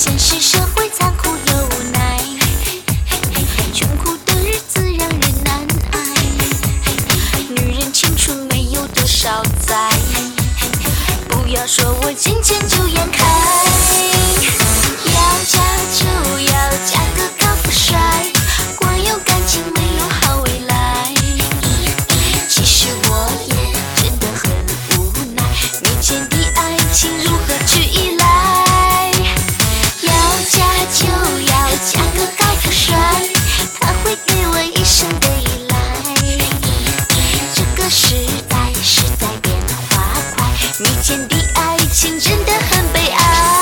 现实社会残酷又无奈，穷苦的日子让人难挨。女人青春没有多少载，不要说我金钱就眼开。要嫁就要嫁个高富帅，光有感情没有好未来。其实我也真的很无奈，面前的爱情如何去依赖？要嫁就要嫁个高富帅，他会给我一生的依赖。这个时代是在变化快，面前的爱情真的很悲哀。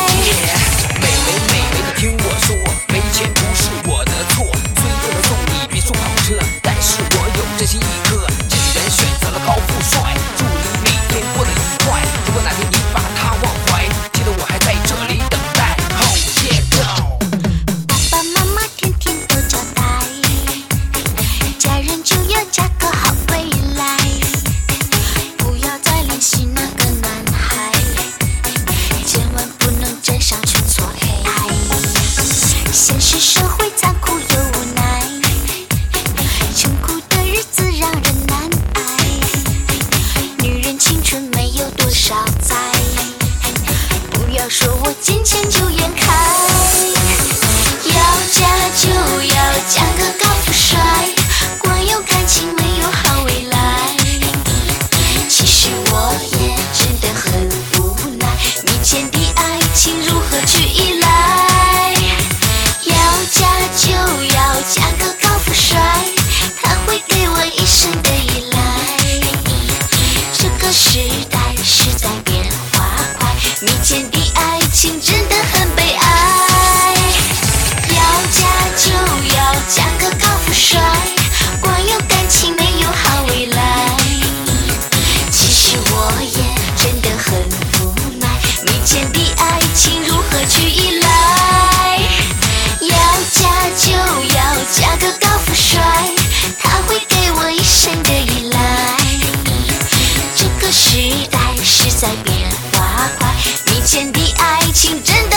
妹妹，你听我说，没钱不是我的错，虽然能送你别墅跑车，但是我有真心一颗。既然选择了高富帅，祝你每天过得愉快。如果哪天你把他忘怀，记得我还在这里等待。Oh yeah go！ 爸爸妈妈天天都交代，嫁人就要嫁个好未来，不要再联系那个男孩，千万不能沾上全错爱。现实社会残酷又无奈，穷苦的日子让人难挨。女人青春没有多少载，不要说我金钱就眼开。要嫁就要嫁个高富帅，光有感情没有好未来。其实我也真的很无奈，面前的爱情如何去依赖？要嫁就要嫁个高富帅，他会给我一生的依赖。这个时代是在变化快，面前的爱情真的很悲哀。要嫁就要嫁个高富帅，光有感情没有好未来。其实我也真的很无奈，面前的爱情如何去依赖？要嫁就要嫁个高富帅，他会给我一生的依赖。这个时代是在变化快，面前的爱情真